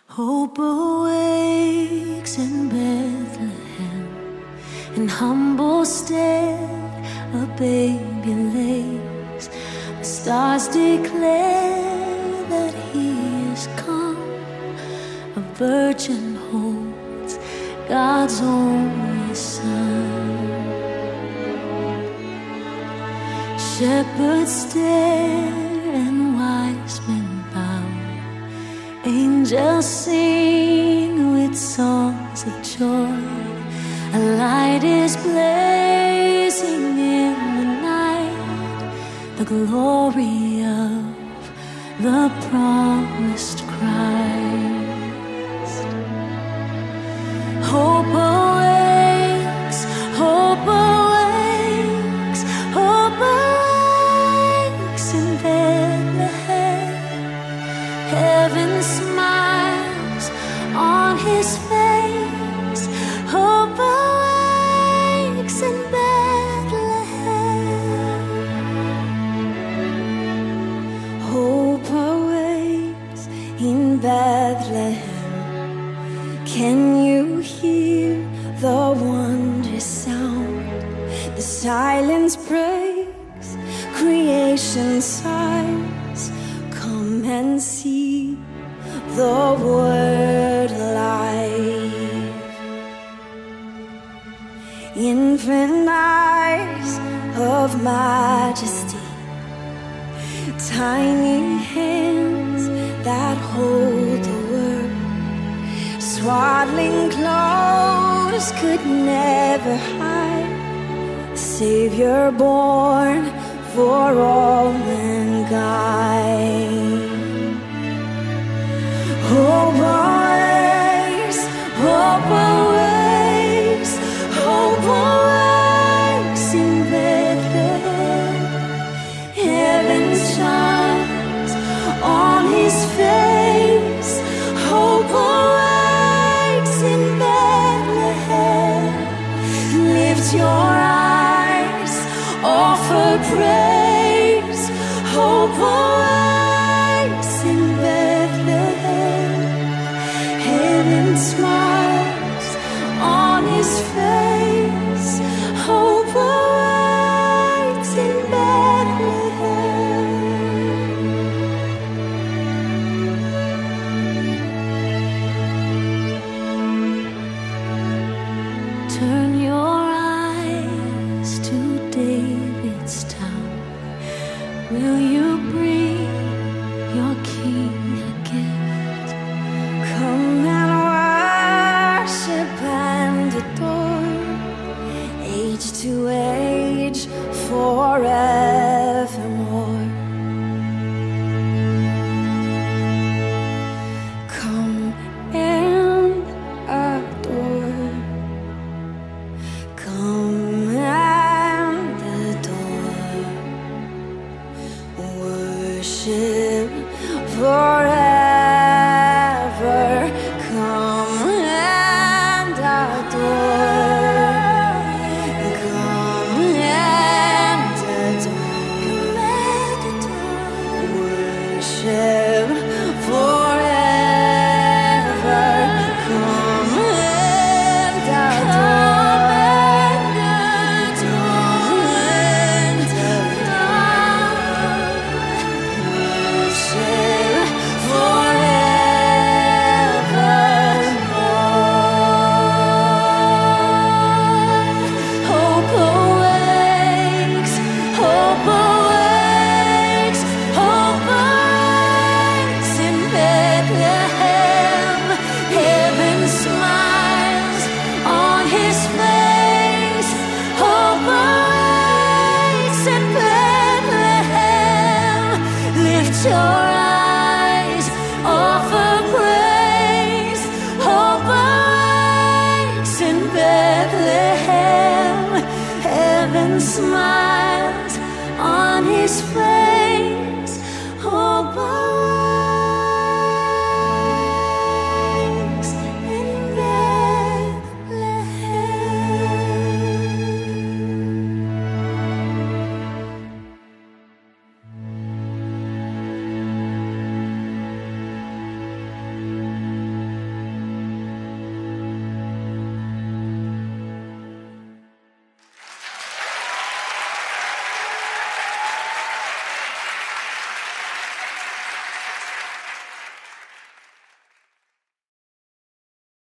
Hope awakes in Bethlehem, in humble stead a baby lays. The stars declare that he is come. A virgin holds God's only Son. Shepherds stare and wise men bow. Angels sing with songs of joy. A light is blazing in the night, the glory of the promised Christ. Hope awakes, hope awakes, hope awakes in Bethlehem. Heaven smiles on his face. Hope awakes in Bethlehem. Hope awakes in Bethlehem. Can you hear the wondrous sound? The silence breaks, creation sighs. Come and see the word alive. Infant eyes of majesty, tiny hands that hold the word. Swaddling clothes could never hide. Savior born for all mankind. Hope awakes, hope awakes, hope awakes in Bethlehem. Heaven shines on his face. Hope awakes in Bethlehem. Lift your eyes, offer praise. Hope awakes in Bethlehem. Heaven smiles on his face. Hope awakes in Bethlehem. Turn your eyes to David's town. Will you bring your king a gift? Come and worship and adore, age to age, forevermore. Come and adore. Come and adore. Worship forever. Come and adore. Come and adore. Worship forever. Come and Hope awakes, hope awakes, hope awakes in Bethlehem. Heaven smiles on his face. Hope awakes in Bethlehem. Lift your eyes, offer praise. Hope awakes in Bethlehem. Heaven smiles on his face.